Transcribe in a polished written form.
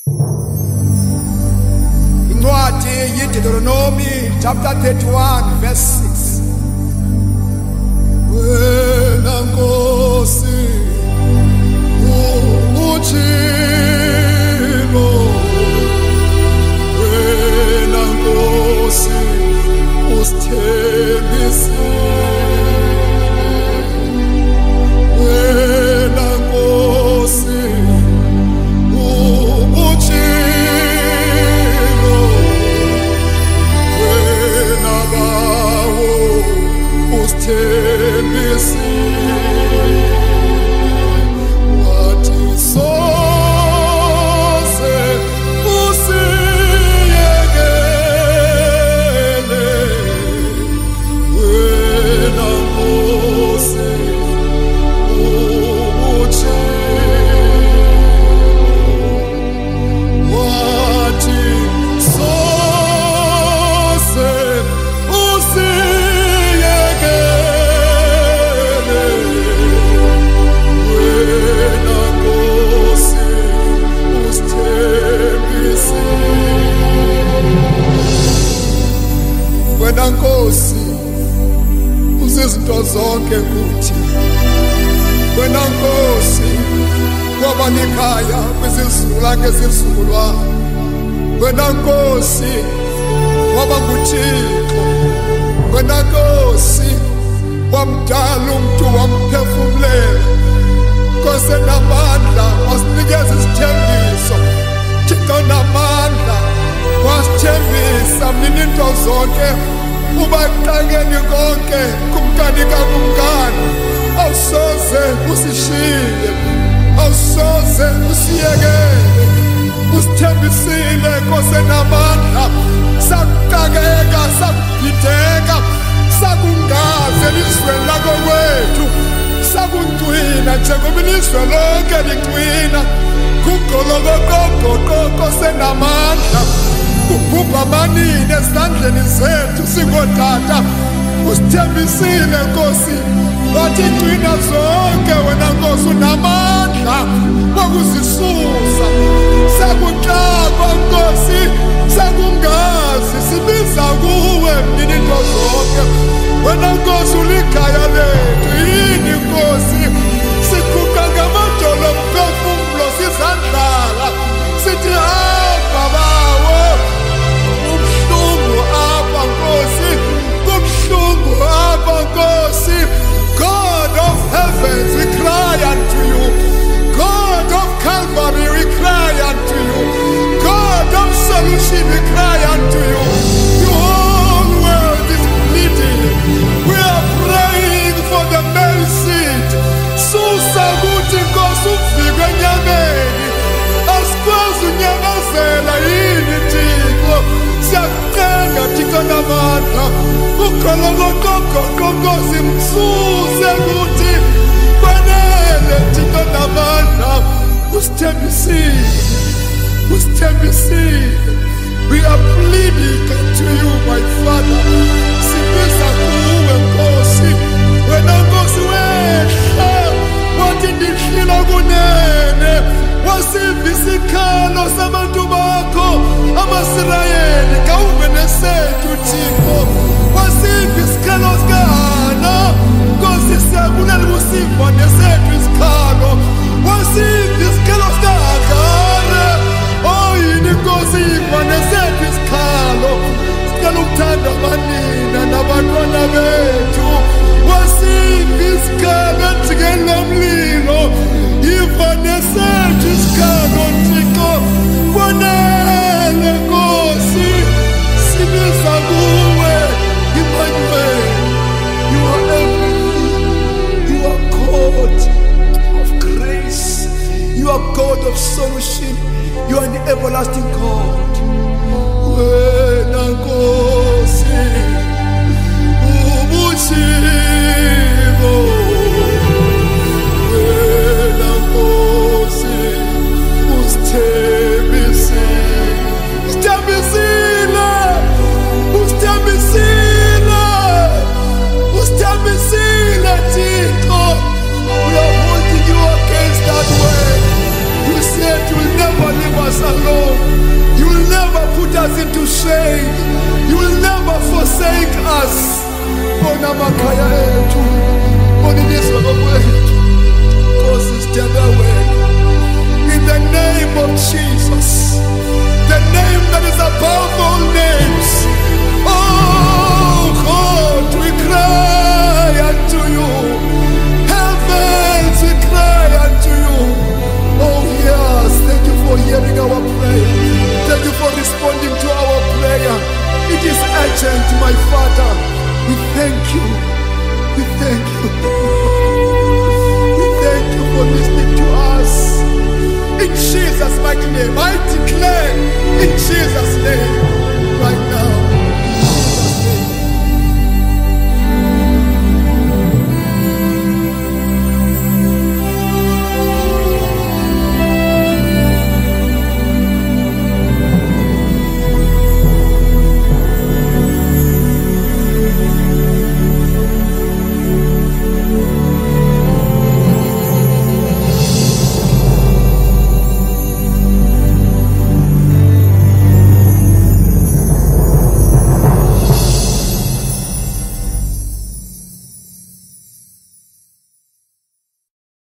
Incwadi yeDeuteronomy chapter 31 verse 6. Wena Nkosi utshilo, wena Nkosi usithembisile, wena Nkosi utshilo, wena bawo usithembisile. Wena Nkosi uzizinto zonke kuthi, wena Nkosi waba nekhaya kwizizulwana ngezizukulwana, wena Nkosi waba nguThixo, wena Nkosi wamdala umuntu wamphefumulela, Nkosi namandla wasinikeza isithembiso, Thixo namandla wasithembisa mina into zonke, ubaqakeni konke kumkani kakumkani, awusoze usishiye, awusoze usiyekele, usithembisile Nkosi namandla, sakuqakeka sakubhideka, sakungaze elizweni lakho kwethu, sakungcwina njengoba ilizwe lonke lingcwina, kugqolokoqoqoqo Nkosi namandla, ubhubha amanini ezandleni zethu singootata, usithembisile Nkosi, wathi gcina zonke wena Nkosi unamandla wokuzisusa, sakunxakwa Nkosi, sakungazi sibiza kuwe mina into zonke, wena Nkosi ulikhaya lethu yini Nkosi, siquqa ngamadolo omphefumulo sizandlala, sithi hamba bawo, ubuhlungu apha Nkosi, kubuhlungu apha Nkosi. God of heavens, we cry unto you, God of Calvary, we cry unto you, God of solution, we cry unto you. The whole world is bleeding, we are praying for the mercy. Susa kuthi Nkosi ufike enyameni, asikwazi unyamazela yini Thixo, siyakucenga Thixo namandla, uqolokoqoqoqo Nkosi msuse kuthi fanele Thixo namandla, usithembisile, usithembisile. We are pleading to you my Father, sibiza kuwe Nkosi, wena Nkosi wehla, wathi ndihlila kunene, wasiva isikhalo sabantu bakho amaSirayeli, kawube nesethu Thixo, wasiva isikhalo sikaHana, Nkosi siyabulela ukusiva nesethu isikhalo, wasiva isikhalo sikaHagari, oh yini Nkosi yiva nesethu isikhalo, sicela ukuthanda amanina nabantwana bethu, wasiva isikhalo ejikeni lomlilo, yiva nesethu isikhalo Thixo, kwanele Nkosi, sibiza kuwe Emmanuel, you are everything, you are God of grace, you are God of solution, you are the everlasting God. Wena Nkosi ubuthiko, wena Nkosi usithembisile, usithembisile, usithembisile, usithembisile Thixo. We are holding you against that way. You said you will never leave us alone. You will never put us into shame. You will never forsake us. Bona makaya etu, bonilizwe kwethu, Nkosi sithembe wena. In the name of Jesus, the name that is above all names. Oh God, we cry unto you. Heavens, we cry unto you. Oh yes, thank you for hearing our prayer. Thank you for responding to our prayer. It is urgent, my Father. We thank you. We thank you. We thank you for listening to us. In Jesus' mighty name, I declare in Jesus' name right now.